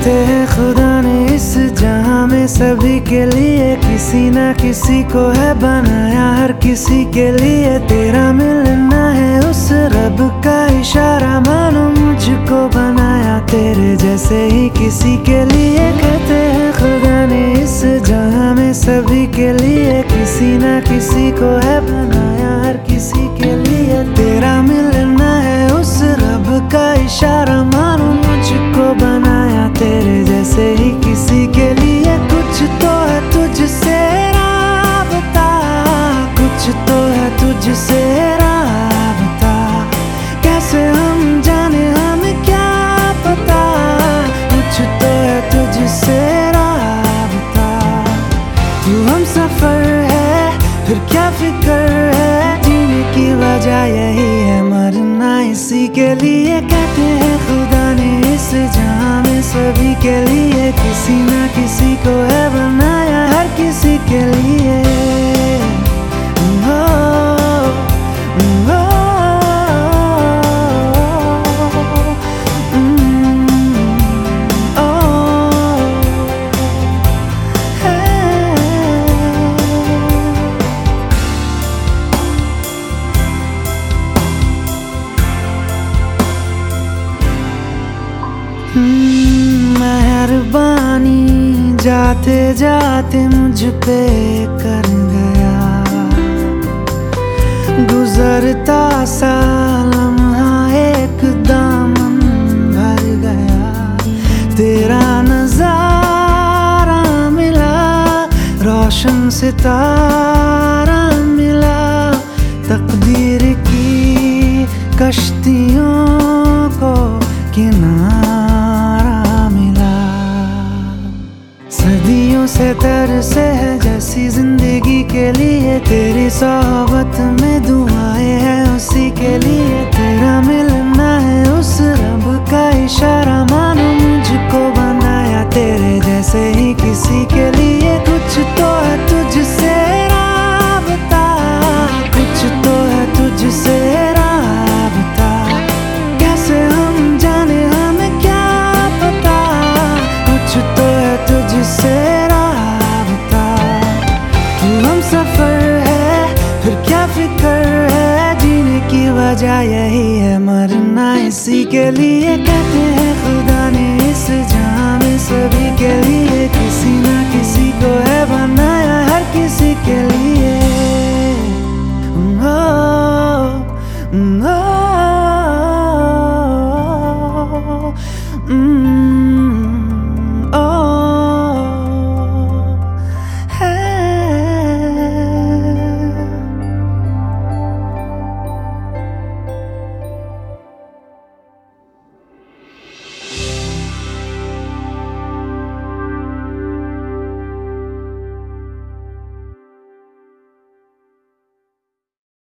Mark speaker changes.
Speaker 1: कहते हैं खुदा ने इस जहां में सभी के लिए किसी ना किसी को है बनाया, हर किसी के लिए तेरा मिलना है उस रब का इशारा। मानो मुझको बनाया तेरे जैसे ही किसी के लिए। कहते हैं खुदा ने इस जहां में सभी के लिए किसी ना किसी को है बनाया, हर किसी के लिए तेरा मिलना है उस रब का इशारा। मानो मुझको बनाया तेरे जैसे ही किसी के लिए। कुछ तो है तुझसे राबता, कुछ तो है तुझसे राबता, कैसे हम जाने हमें क्या पता। कुछ तो है तुझसे राबता, तू हम सफर है फिर क्या फिक्र है, जीने की वजह यही है मरना इसी के लिए। कहते हैं खुदा ने इस जहां में सभी के लिए किसी ना किसी को है बनाया, हर किसी के लिए। मेहरबानी जाते जाते मुझ पे कर गया, गुजरता सा लम्हा एक दामन भर गया। तेरा नजारा मिला, रोशन सितारा मिला, तकदीर की कश्तियों को किनारा मिला। सदियों से तरसे है जैसी जिंदगी के लिए, तेरी सोहबत में दुआएं हैं उसी के लिए। तेरा मिलना है उस रब का इशारा, मानो मुझको बनाया तेरे जैसे ही किसी के लिए। कुछ तो है तुझसे राबता, कुछ तो है तुझसे राबता, कैसे हम जाने हमें क्या पता। कुछ तो है तुझसे राबता, तू हम सफर है फिर क्या फिक्र है, जीने की वजह यही है मरना इसी के लिए। कहते हैं खुदा